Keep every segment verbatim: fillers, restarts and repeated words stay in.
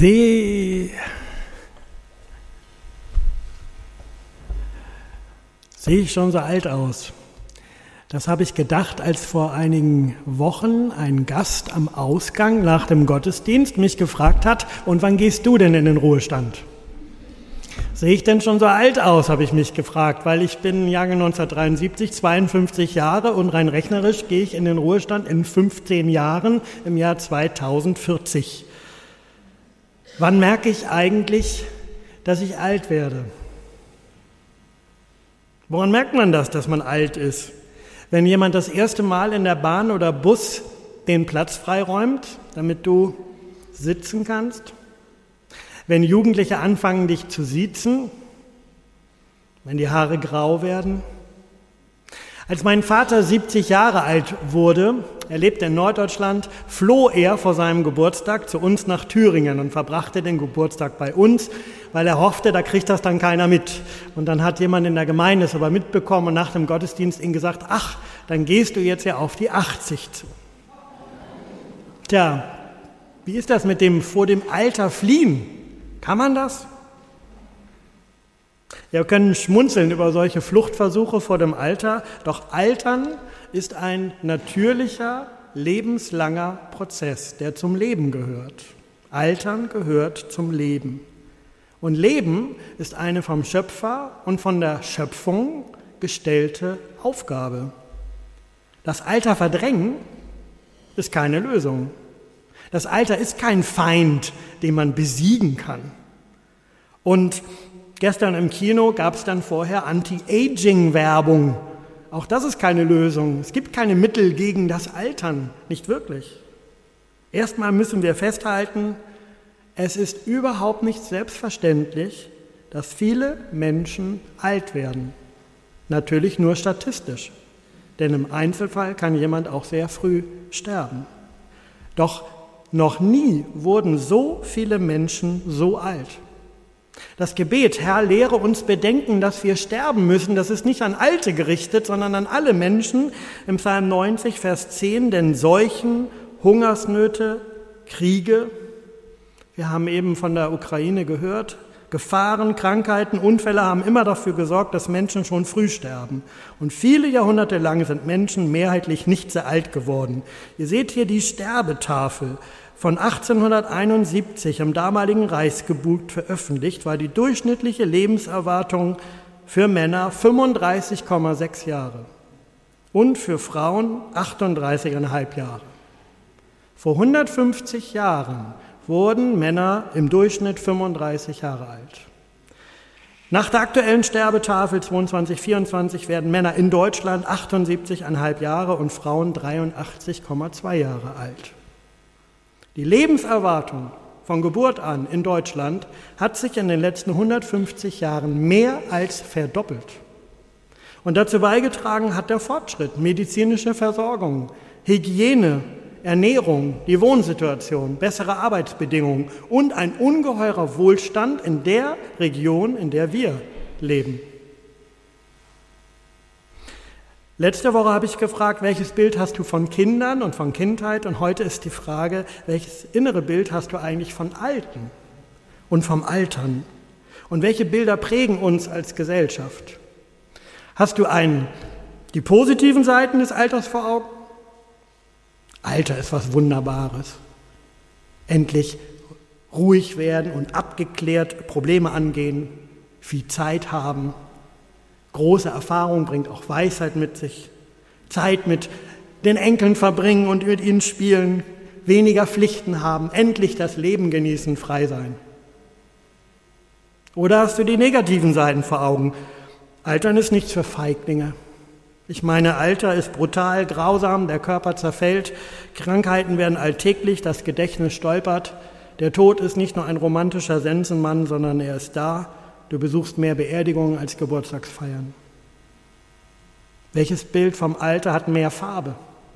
Sehe Sehe ich schon so alt aus? Das habe ich gedacht, als vor einigen Wochen ein Gast am Ausgang nach dem Gottesdienst mich gefragt hat, und wann gehst du denn in den Ruhestand? Sehe ich denn schon so alt aus, habe ich mich gefragt, weil ich bin Jahrgang neunzehnhundertdreiundsiebzig, zweiundfünfzig Jahre und rein rechnerisch gehe ich in den Ruhestand in fünfzehn Jahren im Jahr zweitausendvierzig. Wann merke ich eigentlich, dass ich alt werde? Woran merkt man das, dass man alt ist? Wenn jemand das erste Mal in der Bahn oder Bus den Platz freiräumt, damit du sitzen kannst? Wenn Jugendliche anfangen, dich zu siezen? Wenn die Haare grau werden? Als mein Vater siebzig Jahre alt wurde, er lebte in Norddeutschland, floh er vor seinem Geburtstag zu uns nach Thüringen und verbrachte den Geburtstag bei uns, weil er hoffte, da kriegt das dann keiner mit. Und dann hat jemand in der Gemeinde es aber mitbekommen und nach dem Gottesdienst ihm gesagt, ach, dann gehst du jetzt ja auf die achtzig zu. Tja, wie ist das mit dem vor dem Alter fliehen? Kann man das? Wir können schmunzeln über solche Fluchtversuche vor dem Alter, doch Altern ist ein natürlicher, lebenslanger Prozess, der zum Leben gehört. Altern gehört zum Leben. Und Leben ist eine vom Schöpfer und von der Schöpfung gestellte Aufgabe. Das Alter verdrängen ist keine Lösung. Das Alter ist kein Feind, den man besiegen kann. Und gestern im Kino gab es dann vorher Anti-Aging-Werbung. Auch das ist keine Lösung. Es gibt keine Mittel gegen das Altern, nicht wirklich. Erstmal müssen wir festhalten, es ist überhaupt nicht selbstverständlich, dass viele Menschen alt werden. Natürlich nur statistisch, denn im Einzelfall kann jemand auch sehr früh sterben. Doch noch nie wurden so viele Menschen so alt. Das Gebet, Herr, lehre uns bedenken, dass wir sterben müssen, das ist nicht an Alte gerichtet, sondern an alle Menschen. Im Psalm neunzig, Vers zehn, denn Seuchen, Hungersnöte, Kriege, wir haben eben von der Ukraine gehört, Gefahren, Krankheiten, Unfälle haben immer dafür gesorgt, dass Menschen schon früh sterben. Und viele Jahrhunderte lang sind Menschen mehrheitlich nicht sehr alt geworden. Ihr seht hier die Sterbetafel. Von achtzehnhunderteinundsiebzig im damaligen Reichsgebuch veröffentlicht, war die durchschnittliche Lebenserwartung für Männer fünfunddreißig Komma sechs Jahre und für Frauen achtunddreißig Komma fünf Jahre. Vor hundertfünfzig Jahren wurden Männer im Durchschnitt fünfunddreißig Jahre alt. Nach der aktuellen Sterbetafel zweiundzwanzig vierundzwanzig werden Männer in Deutschland achtundsiebzig Komma fünf Jahre und Frauen dreiundachtzig Komma zwei Jahre alt. Die Lebenserwartung von Geburt an in Deutschland hat sich in den letzten hundertfünfzig Jahren mehr als verdoppelt. Und dazu beigetragen hat der Fortschritt, medizinische Versorgung, Hygiene, Ernährung, die Wohnsituation, bessere Arbeitsbedingungen und ein ungeheurer Wohlstand in der Region, in der wir leben. Letzte Woche habe ich gefragt, welches Bild hast du von Kindern und von Kindheit? Und heute ist die Frage, welches innere Bild hast du eigentlich von Alten und vom Altern? Und welche Bilder prägen uns als Gesellschaft? Hast du ein, die positiven Seiten des Alters vor Augen? Alter ist was Wunderbares. Endlich ruhig werden und abgeklärt Probleme angehen, viel Zeit haben. Große Erfahrung bringt auch Weisheit mit sich. Zeit mit den Enkeln verbringen und mit ihnen spielen. Weniger Pflichten haben. Endlich das Leben genießen, frei sein. Oder hast du die negativen Seiten vor Augen? Altern ist nichts für Feiglinge. Ich meine, Alter ist brutal, grausam, der Körper zerfällt, Krankheiten werden alltäglich, das Gedächtnis stolpert. Der Tod ist nicht nur ein romantischer Sensenmann, sondern er ist da. Du besuchst mehr Beerdigungen als Geburtstagsfeiern. Welches Bild vom Alter hat mehr Farbe?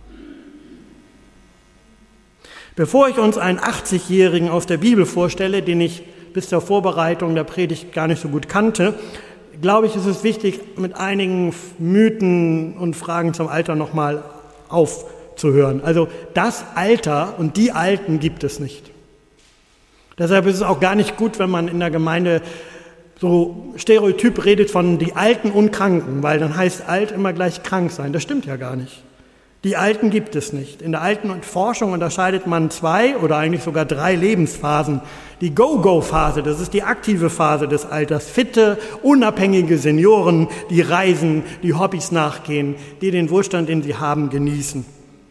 Bevor ich uns einen achtzigjährigen aus der Bibel vorstelle, den ich bis zur Vorbereitung der Predigt gar nicht so gut kannte, glaube ich, ist es wichtig, mit einigen Mythen und Fragen zum Alter nochmal aufzuhören. Also das Alter und die Alten gibt es nicht. Deshalb ist es auch gar nicht gut, wenn man in der Gemeinde so stereotyp redet von die Alten und Kranken, weil dann heißt alt immer gleich krank sein. Das stimmt ja gar nicht. Die Alten gibt es nicht. In der Alten- und Forschung unterscheidet man zwei oder eigentlich sogar drei Lebensphasen. Die Go-Go-Phase, das ist die aktive Phase des Alters. Fitte, unabhängige Senioren, die reisen, die Hobbys nachgehen, die den Wohlstand, den sie haben, genießen.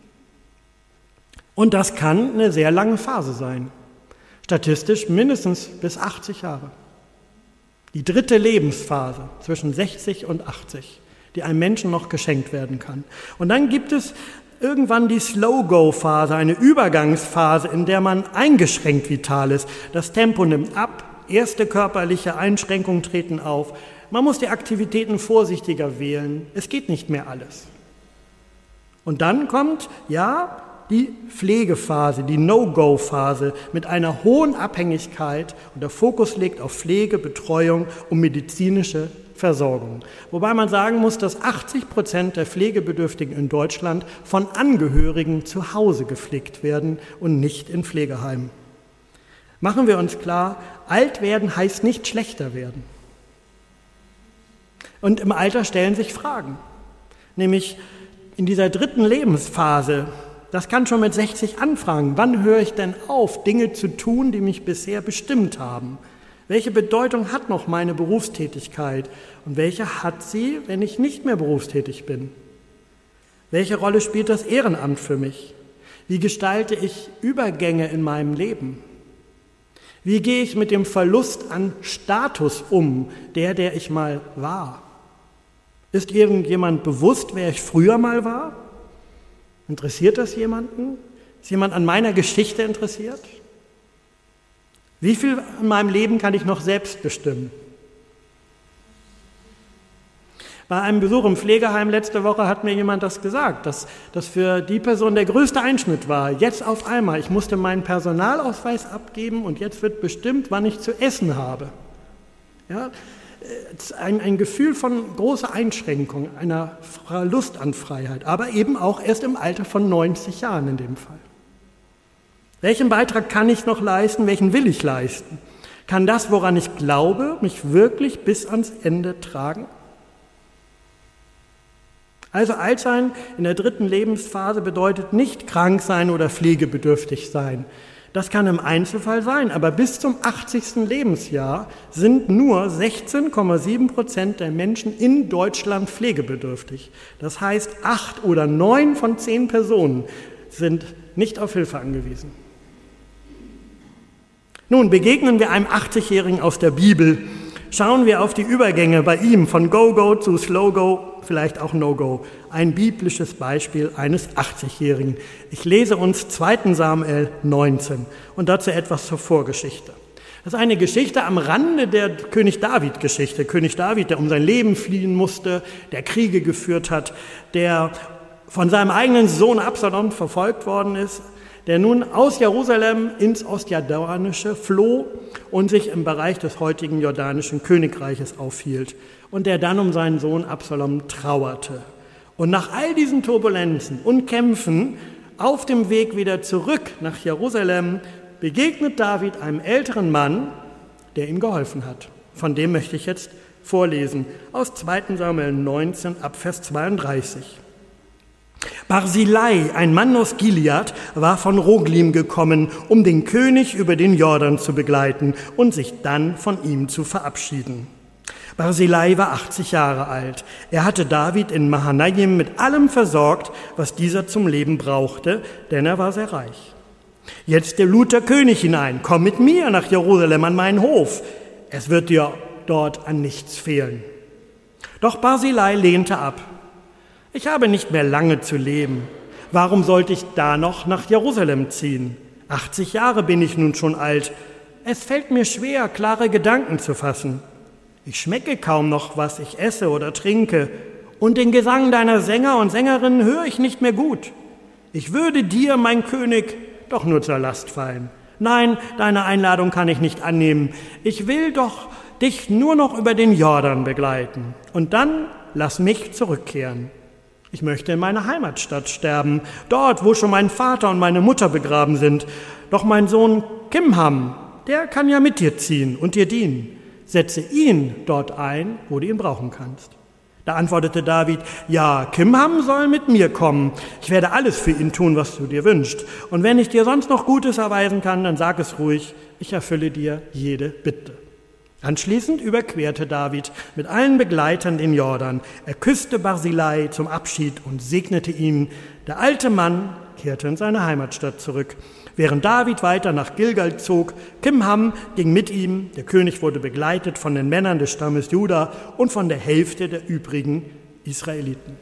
Und das kann eine sehr lange Phase sein. Statistisch mindestens bis achtzig Jahre. Die dritte Lebensphase zwischen sechzig und achtzig, die einem Menschen noch geschenkt werden kann. Und dann gibt es irgendwann die Slow-Go-Phase, eine Übergangsphase, in der man eingeschränkt vital ist. Das Tempo nimmt ab, erste körperliche Einschränkungen treten auf. Man muss die Aktivitäten vorsichtiger wählen. Es geht nicht mehr alles. Und dann kommt, ja, die Pflegephase, die No-Go-Phase mit einer hohen Abhängigkeit und der Fokus liegt auf Pflege, Betreuung und medizinische Versorgung. Wobei man sagen muss, dass achtzig Prozent der Pflegebedürftigen in Deutschland von Angehörigen zu Hause gepflegt werden und nicht in Pflegeheimen. Machen wir uns klar, alt werden heißt nicht schlechter werden. Und im Alter stellen sich Fragen, nämlich in dieser dritten Lebensphase. Das kann schon mit sechzig anfangen. Wann höre ich denn auf, Dinge zu tun, die mich bisher bestimmt haben? Welche Bedeutung hat noch meine Berufstätigkeit? Und welche hat sie, wenn ich nicht mehr berufstätig bin? Welche Rolle spielt das Ehrenamt für mich? Wie gestalte ich Übergänge in meinem Leben? Wie gehe ich mit dem Verlust an Status um, der, der ich mal war? Ist irgendjemand bewusst, wer ich früher mal war? Interessiert das jemanden? Ist jemand an meiner Geschichte interessiert? Wie viel in meinem Leben kann ich noch selbst bestimmen? Bei einem Besuch im Pflegeheim letzte Woche hat mir jemand das gesagt, dass das für die Person der größte Einschnitt war. Jetzt auf einmal, ich musste meinen Personalausweis abgeben und jetzt wird bestimmt, wann ich zu essen habe. Ja, Ein, ein Gefühl von großer Einschränkung, einer Lust an Freiheit, aber eben auch erst im Alter von neunzig Jahren in dem Fall. Welchen Beitrag kann ich noch leisten, welchen will ich leisten? Kann das, woran ich glaube, mich wirklich bis ans Ende tragen? Also alt sein in der dritten Lebensphase bedeutet nicht krank sein oder pflegebedürftig sein. Das kann im Einzelfall sein, aber bis zum achtzigsten Lebensjahr sind nur sechzehn Komma sieben Prozent der Menschen in Deutschland pflegebedürftig. Das heißt, acht oder neun von zehn Personen sind nicht auf Hilfe angewiesen. Nun begegnen wir einem achtzigjährigen aus der Bibel. Schauen wir auf die Übergänge bei ihm von Go-Go zu Slow-Go, vielleicht auch No-Go. Ein biblisches Beispiel eines achtzigjährigen. Ich lese uns zweiten Samuel neunzehn und dazu etwas zur Vorgeschichte. Das ist eine Geschichte am Rande der König David-Geschichte. König David, der um sein Leben fliehen musste, der Kriege geführt hat, der von seinem eigenen Sohn Absalom verfolgt worden ist, der nun aus Jerusalem ins Ostjordanische floh und sich im Bereich des heutigen jordanischen Königreiches aufhielt und der dann um seinen Sohn Absalom trauerte. Und nach all diesen Turbulenzen und Kämpfen auf dem Weg wieder zurück nach Jerusalem begegnet David einem älteren Mann, der ihm geholfen hat. Von dem möchte ich jetzt vorlesen aus zweiten Samuel neunzehn ab Vers zweiunddreißig. Barzillai, ein Mann aus Gilead, war von Roglim gekommen, um den König über den Jordan zu begleiten und sich dann von ihm zu verabschieden. Barzillai war achtzig Jahre alt. Er hatte David in Mahanaim mit allem versorgt, was dieser zum Leben brauchte, denn er war sehr reich. Jetzt lud der König hinein, komm mit mir nach Jerusalem an meinen Hof. Es wird dir dort an nichts fehlen. Doch Barzillai lehnte ab. Ich habe nicht mehr lange zu leben. Warum sollte ich da noch nach Jerusalem ziehen? achtzig Jahre bin ich nun schon alt. Es fällt mir schwer, klare Gedanken zu fassen. Ich schmecke kaum noch, was ich esse oder trinke. Und den Gesang deiner Sänger und Sängerinnen höre ich nicht mehr gut. Ich würde dir, mein König, doch nur zur Last fallen. Nein, deine Einladung kann ich nicht annehmen. Ich will doch dich nur noch über den Jordan begleiten. Und dann lass mich zurückkehren. Ich möchte in meiner Heimatstadt sterben, dort, wo schon mein Vater und meine Mutter begraben sind. Doch mein Sohn Kimham der kann ja mit dir ziehen und dir dienen. Setze ihn dort ein, wo du ihn brauchen kannst. Da antwortete David, ja, Kimham soll mit mir kommen. Ich werde alles für ihn tun, was du dir wünschst. Und wenn ich dir sonst noch Gutes erweisen kann, dann sag es ruhig, ich erfülle dir jede Bitte. Anschließend überquerte David mit allen Begleitern den Jordan. Er küsste Barzillai zum Abschied und segnete ihn. Der alte Mann kehrte in seine Heimatstadt zurück. Während David weiter nach Gilgal zog, Kimham ging mit ihm. Der König wurde begleitet von den Männern des Stammes Juda und von der Hälfte der übrigen Israeliten.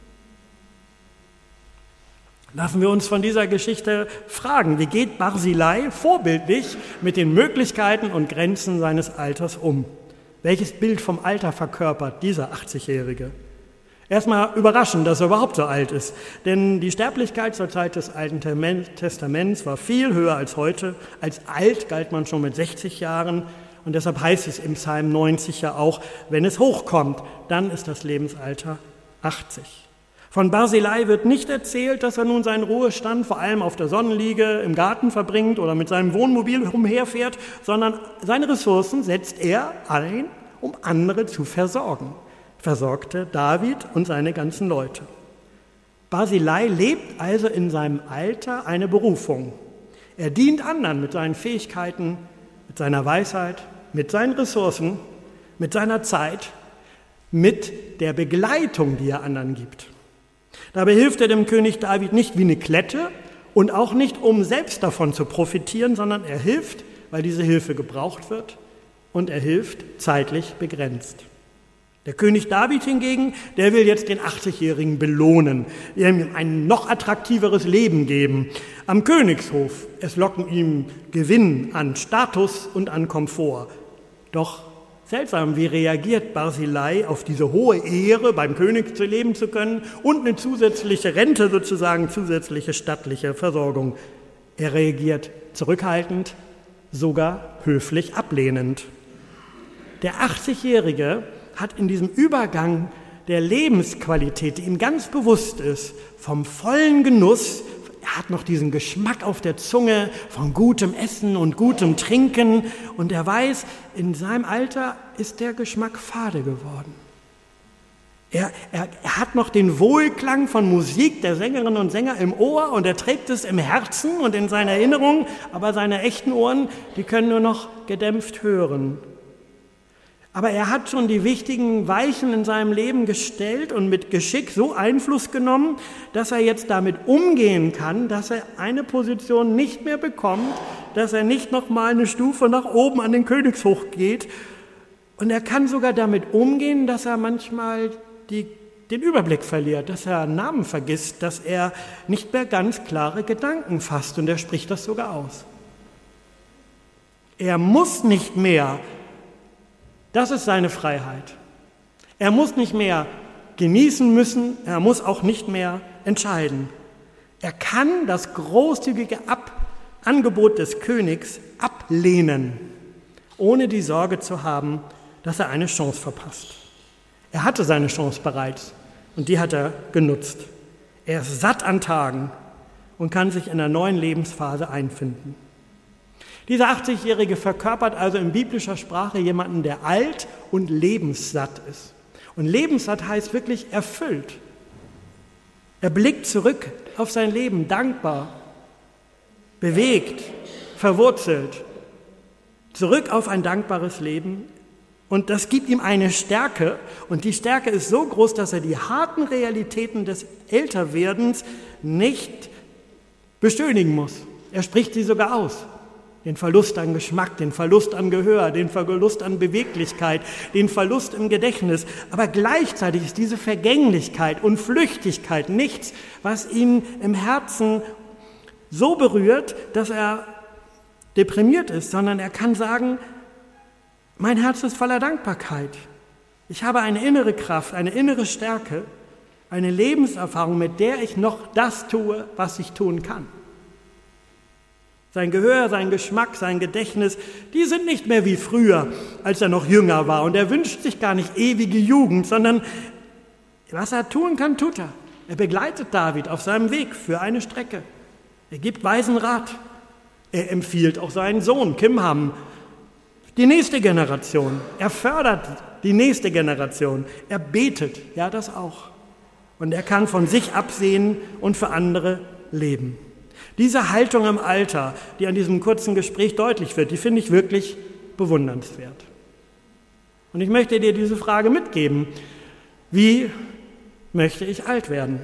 Lassen wir uns von dieser Geschichte fragen, wie geht Barzillai vorbildlich mit den Möglichkeiten und Grenzen seines Alters um? Welches Bild vom Alter verkörpert dieser achtzigjährige? Erstmal überraschend, dass er überhaupt so alt ist, denn die Sterblichkeit zur Zeit des Alten Testaments war viel höher als heute. Als alt galt man schon mit sechzig Jahren und deshalb heißt es im Psalm neunzig ja auch, wenn es hochkommt, dann ist das Lebensalter achtzig. Von Barzillai wird nicht erzählt, dass er nun seinen Ruhestand vor allem auf der Sonnenliege im Garten verbringt oder mit seinem Wohnmobil umherfährt, sondern seine Ressourcen setzt er ein, um andere zu versorgen. Versorgte David und seine ganzen Leute. Barzillai lebt also in seinem Alter eine Berufung. Er dient anderen mit seinen Fähigkeiten, mit seiner Weisheit, mit seinen Ressourcen, mit seiner Zeit, mit der Begleitung, die er anderen gibt. Dabei hilft er dem König David nicht wie eine Klette und auch nicht, um selbst davon zu profitieren, sondern er hilft, weil diese Hilfe gebraucht wird und er hilft zeitlich begrenzt. Der König David hingegen, der will jetzt den achtzigjährigen belohnen, ihm ein noch attraktiveres Leben geben. Am Königshof, es locken ihm Gewinn an Status und an Komfort. Doch seltsam, wie reagiert Barzillai auf diese hohe Ehre, beim König zu leben zu können und eine zusätzliche Rente, sozusagen zusätzliche stattliche Versorgung. Er reagiert zurückhaltend, sogar höflich ablehnend. Der achtzigjährige hat in diesem Übergang der Lebensqualität, die ihm ganz bewusst ist, vom vollen Genuss, er hat noch diesen Geschmack auf der Zunge von gutem Essen und gutem Trinken und er weiß, in seinem Alter ist der Geschmack fade geworden. Er, er, er hat noch den Wohlklang von Musik der Sängerinnen und Sänger im Ohr und er trägt es im Herzen und in seiner Erinnerung, aber seine echten Ohren, die können nur noch gedämpft hören. Aber er hat schon die wichtigen Weichen in seinem Leben gestellt und mit Geschick so Einfluss genommen, dass er jetzt damit umgehen kann, dass er eine Position nicht mehr bekommt, dass er nicht noch mal eine Stufe nach oben an den Königshof geht. Und er kann sogar damit umgehen, dass er manchmal die, den Überblick verliert, dass er Namen vergisst, dass er nicht mehr ganz klare Gedanken fasst. Und er spricht das sogar aus. Er muss nicht mehr. Das ist seine Freiheit. Er muss nicht mehr genießen müssen, er muss auch nicht mehr entscheiden. Er kann das großzügige Ab- Angebot des Königs ablehnen, ohne die Sorge zu haben, dass er eine Chance verpasst. Er hatte seine Chance bereits und die hat er genutzt. Er ist satt an Tagen und kann sich in einer neuen Lebensphase einfinden. Dieser achtzigjährige verkörpert also in biblischer Sprache jemanden, der alt und lebenssatt ist. Und lebenssatt heißt wirklich erfüllt. Er blickt zurück auf sein Leben, dankbar, bewegt, verwurzelt, zurück auf ein dankbares Leben. Und das gibt ihm eine Stärke. Und die Stärke ist so groß, dass er die harten Realitäten des Älterwerdens nicht beschönigen muss. Er spricht sie sogar aus. Den Verlust an Geschmack, den Verlust an Gehör, den Verlust an Beweglichkeit, den Verlust im Gedächtnis. Aber gleichzeitig ist diese Vergänglichkeit und Flüchtigkeit nichts, was ihn im Herzen so berührt, dass er deprimiert ist, sondern er kann sagen, mein Herz ist voller Dankbarkeit. Ich habe eine innere Kraft, eine innere Stärke, eine Lebenserfahrung, mit der ich noch das tue, was ich tun kann. Sein Gehör, sein Geschmack, sein Gedächtnis, die sind nicht mehr wie früher, als er noch jünger war. Und er wünscht sich gar nicht ewige Jugend, sondern was er tun kann, tut er. Er begleitet David auf seinem Weg für eine Strecke. Er gibt weisen Rat. Er empfiehlt auch seinen Sohn, Kim Ham, die nächste Generation. Er fördert die nächste Generation. Er betet, ja, das auch. Und er kann von sich absehen und für andere leben. Diese Haltung im Alter, die an diesem kurzen Gespräch deutlich wird, die finde ich wirklich bewundernswert. Und ich möchte dir diese Frage mitgeben. Wie möchte ich alt werden?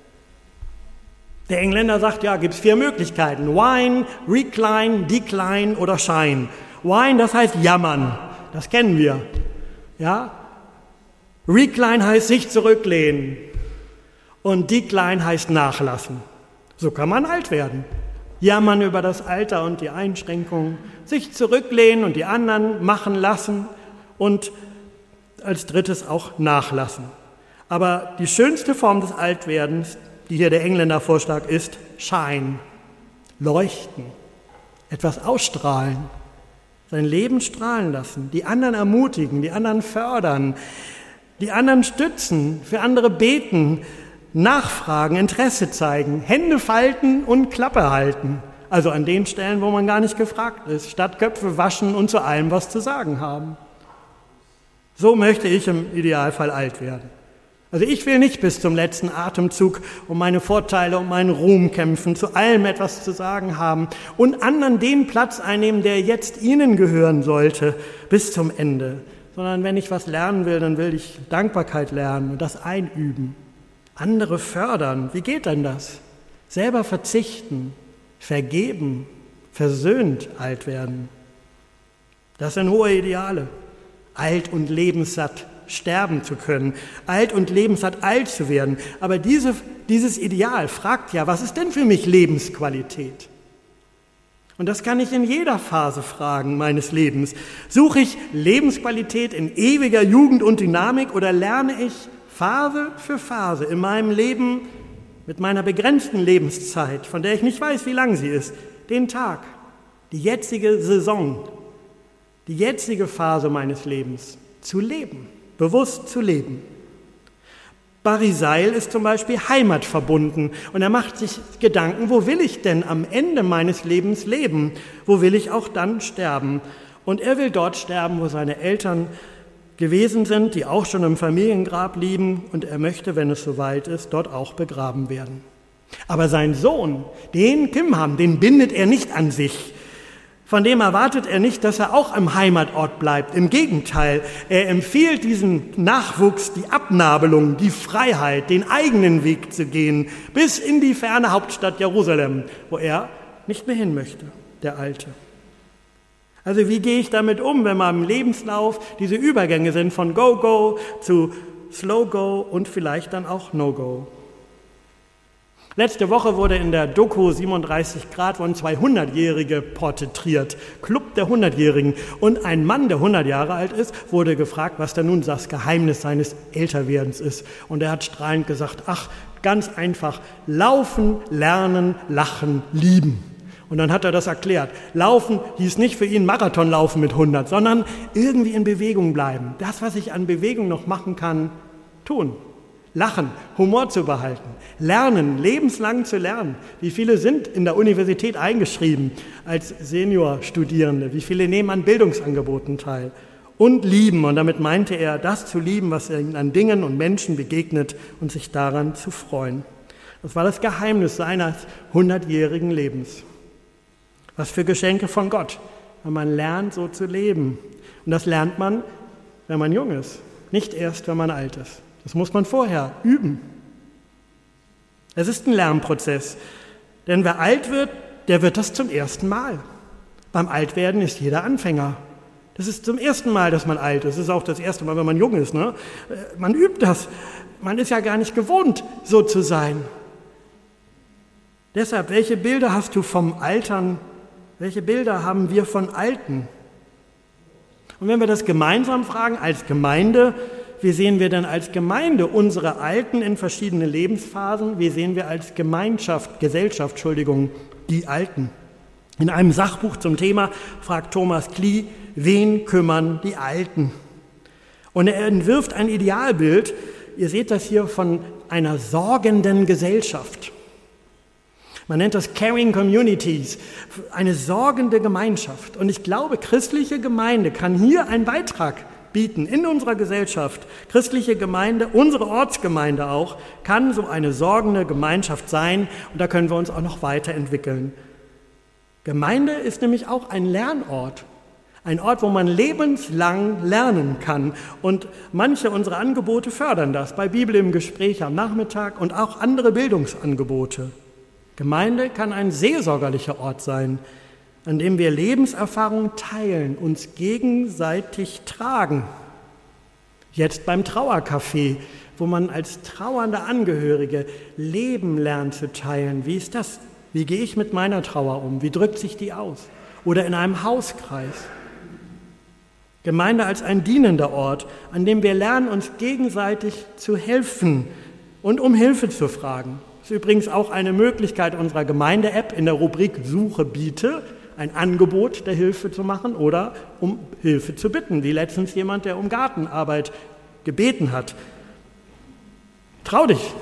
Der Engländer sagt, ja, gibt es vier Möglichkeiten. Whine, recline, decline oder shine. Whine, das heißt jammern. Das kennen wir. Ja? Recline heißt sich zurücklehnen. Und decline heißt nachlassen. So kann man alt werden. Jammern über das Alter und die Einschränkungen, sich zurücklehnen und die anderen machen lassen und als drittes auch nachlassen. Aber die schönste Form des Altwerdens, die hier der Engländer vorschlägt, ist Shine, leuchten, etwas ausstrahlen, sein Leben strahlen lassen, die anderen ermutigen, die anderen fördern, die anderen stützen, für andere beten, nachfragen, Interesse zeigen, Hände falten und Klappe halten. Also an den Stellen, wo man gar nicht gefragt ist, statt Köpfe waschen und zu allem was zu sagen haben. So möchte ich im Idealfall alt werden. Also ich will nicht bis zum letzten Atemzug um meine Vorteile, um meinen Ruhm kämpfen, zu allem etwas zu sagen haben und anderen den Platz einnehmen, der jetzt ihnen gehören sollte, bis zum Ende. Sondern wenn ich was lernen will, dann will ich Dankbarkeit lernen und das einüben. Andere fördern. Wie geht denn das? Selber verzichten, vergeben, versöhnt alt werden. Das sind hohe Ideale. Alt und lebenssatt sterben zu können, alt und lebenssatt alt zu werden. Aber diese, dieses Ideal fragt ja, was ist denn für mich Lebensqualität? Und das kann ich in jeder Phase fragen meines Lebens. Suche ich Lebensqualität in ewiger Jugend und Dynamik oder lerne ich Phase für Phase in meinem Leben mit meiner begrenzten Lebenszeit, von der ich nicht weiß, wie lang sie ist, den Tag, die jetzige Saison, die jetzige Phase meines Lebens zu leben, bewusst zu leben. Barry Seil ist zum Beispiel heimatverbunden und er macht sich Gedanken, wo will ich denn am Ende meines Lebens leben? Wo will ich auch dann sterben? Und er will dort sterben, wo seine Eltern gewesen sind, die auch schon im Familiengrab liegen und er möchte, wenn es soweit ist, dort auch begraben werden. Aber sein Sohn, den Kim Ham, den bindet er nicht an sich. Von dem erwartet er nicht, dass er auch im Heimatort bleibt. Im Gegenteil, er empfiehlt diesem Nachwuchs die Abnabelung, die Freiheit, den eigenen Weg zu gehen, bis in die ferne Hauptstadt Jerusalem, wo er nicht mehr hin möchte, der Alte. Also wie gehe ich damit um, wenn man im Lebenslauf diese Übergänge sind von Go-Go zu Slow-Go und vielleicht dann auch No-Go? Letzte Woche wurde in der Doku siebenunddreißig Grad von zwei Hundertjährige porträtiert, Club der Hundertjährigen. Und ein Mann, der hundert Jahre alt ist, wurde gefragt, was denn nun das Geheimnis seines Älterwerdens ist. Und er hat strahlend gesagt, ach, ganz einfach, laufen, lernen, lachen, lieben. Und dann hat er das erklärt. Laufen hieß nicht für ihn Marathonlaufen mit hundert, sondern irgendwie in Bewegung bleiben. Das, was ich an Bewegung noch machen kann, tun. Lachen, Humor zu behalten, lernen, lebenslang zu lernen. Wie viele sind in der Universität eingeschrieben als Seniorstudierende? Wie viele nehmen an Bildungsangeboten teil? Und lieben, und damit meinte er, das zu lieben, was ihnen an Dingen und Menschen begegnet und sich daran zu freuen. Das war das Geheimnis seines hundertjährigen Lebens. Was für Geschenke von Gott, wenn man lernt, so zu leben. Und das lernt man, wenn man jung ist, nicht erst, wenn man alt ist. Das muss man vorher üben. Es ist ein Lernprozess, denn wer alt wird, der wird das zum ersten Mal. Beim Altwerden ist jeder Anfänger. Das ist zum ersten Mal, dass man alt ist. Das ist auch das erste Mal, wenn man jung ist. Ne? Man übt das. Man ist ja gar nicht gewohnt, so zu sein. Deshalb, welche Bilder hast du vom Altern? Welche Bilder haben wir von Alten? Und wenn wir das gemeinsam fragen, als Gemeinde, wie sehen wir denn als Gemeinde unsere Alten in verschiedenen Lebensphasen? Wie sehen wir als Gemeinschaft, Gesellschaft, Entschuldigung, die Alten? In einem Sachbuch zum Thema fragt Thomas Klee, wen kümmern die Alten? Und er entwirft ein Idealbild, ihr seht das hier, von einer sorgenden Gesellschaft. Man nennt das Caring Communities, eine sorgende Gemeinschaft. Und ich glaube, christliche Gemeinde kann hier einen Beitrag bieten in unserer Gesellschaft. Christliche Gemeinde, unsere Ortsgemeinde auch, kann so eine sorgende Gemeinschaft sein. Und da können wir uns auch noch weiterentwickeln. Gemeinde ist nämlich auch ein Lernort. Ein Ort, wo man lebenslang lernen kann. Und manche unserer Angebote fördern das. Bei Bibel im Gespräch am Nachmittag und auch andere Bildungsangebote. Gemeinde kann ein seelsorgerlicher Ort sein, an dem wir Lebenserfahrung teilen, uns gegenseitig tragen. Jetzt beim Trauercafé, wo man als trauernde Angehörige Leben lernt zu teilen. Wie ist das? Wie gehe ich mit meiner Trauer um? Wie drückt sich die aus? Oder in einem Hauskreis. Gemeinde als ein dienender Ort, an dem wir lernen, uns gegenseitig zu helfen und um Hilfe zu fragen. Das ist übrigens auch eine Möglichkeit unserer Gemeinde-App in der Rubrik Suche biete, ein Angebot der Hilfe zu machen oder um Hilfe zu bitten, wie letztens jemand, der um Gartenarbeit gebeten hat. Trau dich!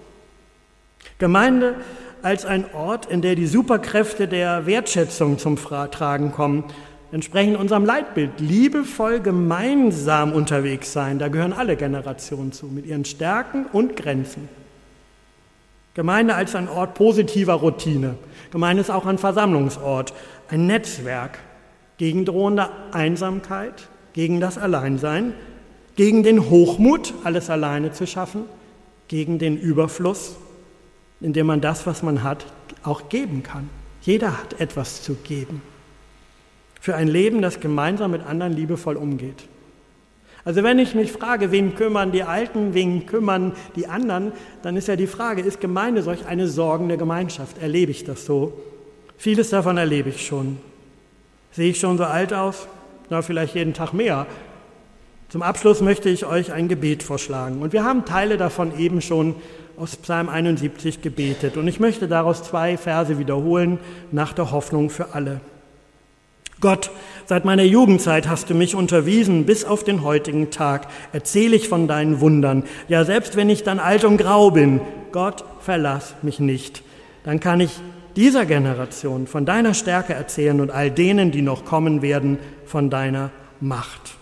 Gemeinde als ein Ort, in der die Superkräfte der Wertschätzung zum Tragen kommen, entsprechend unserem Leitbild, liebevoll gemeinsam unterwegs sein. Da gehören alle Generationen zu, mit ihren Stärken und Grenzen. Gemeinde als ein Ort positiver Routine. Gemeinde ist auch ein Versammlungsort, ein Netzwerk gegen drohende Einsamkeit, gegen das Alleinsein, gegen den Hochmut, alles alleine zu schaffen, gegen den Überfluss, indem man das, was man hat, auch geben kann. Jeder hat etwas zu geben. Für ein Leben, das gemeinsam mit anderen liebevoll umgeht. Also wenn ich mich frage, wen kümmern die Alten, wen kümmern die anderen, dann ist ja die Frage, ist Gemeinde solch eine sorgende Gemeinschaft? Erlebe ich das so? Vieles davon erlebe ich schon. Sehe ich schon so alt aus? Na, vielleicht jeden Tag mehr. Zum Abschluss möchte ich euch ein Gebet vorschlagen. Und wir haben Teile davon eben schon aus Psalm einundsiebzig gebetet. Und ich möchte daraus zwei Verse wiederholen, nach der Hoffnung für alle. Gott, seit meiner Jugendzeit hast du mich unterwiesen, bis auf den heutigen Tag erzähle ich von deinen Wundern. Ja, selbst wenn ich dann alt und grau bin, Gott, verlass mich nicht. Dann kann ich dieser Generation von deiner Stärke erzählen und all denen, die noch kommen werden, von deiner Macht.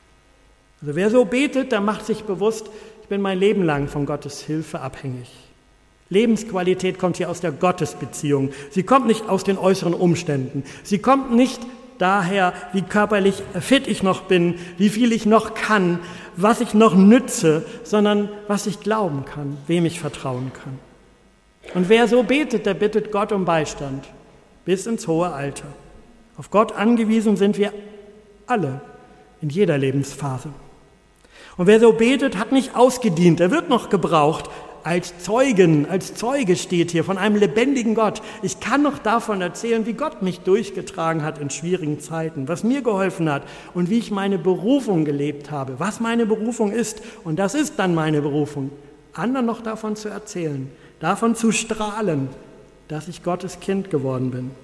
Also wer so betet, der macht sich bewusst, ich bin mein Leben lang von Gottes Hilfe abhängig. Lebensqualität kommt hier aus der Gottesbeziehung. Sie kommt nicht aus den äußeren Umständen. Sie kommt nicht daher, wie körperlich fit ich noch bin, wie viel ich noch kann, was ich noch nütze, sondern was ich glauben kann, wem ich vertrauen kann. Und wer so betet, der bittet Gott um Beistand bis ins hohe Alter. Auf Gott angewiesen sind wir alle in jeder Lebensphase. Und wer so betet, hat nicht ausgedient, er wird noch gebraucht. Als Zeugen, als Zeuge steht hier von einem lebendigen Gott. Ich kann noch davon erzählen, wie Gott mich durchgetragen hat in schwierigen Zeiten, was mir geholfen hat und wie ich meine Berufung gelebt habe, was meine Berufung ist. Und das ist dann meine Berufung, anderen noch davon zu erzählen, davon zu strahlen, dass ich Gottes Kind geworden bin.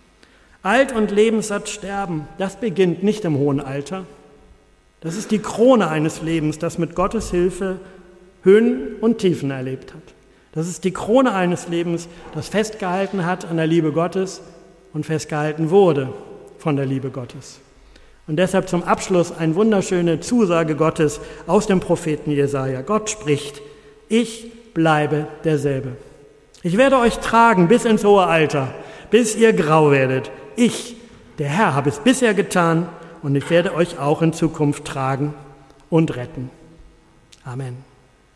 Alt und lebenssatt sterben, das beginnt nicht im hohen Alter. Das ist die Krone eines Lebens, das mit Gottes Hilfe Höhen und Tiefen erlebt hat. Das ist die Krone eines Lebens, das festgehalten hat an der Liebe Gottes und festgehalten wurde von der Liebe Gottes. Und deshalb zum Abschluss eine wunderschöne Zusage Gottes aus dem Propheten Jesaja. Gott spricht, ich bleibe derselbe. Ich werde euch tragen bis ins hohe Alter, bis ihr grau werdet. Ich, der Herr, habe es bisher getan und ich werde euch auch in Zukunft tragen und retten. Amen.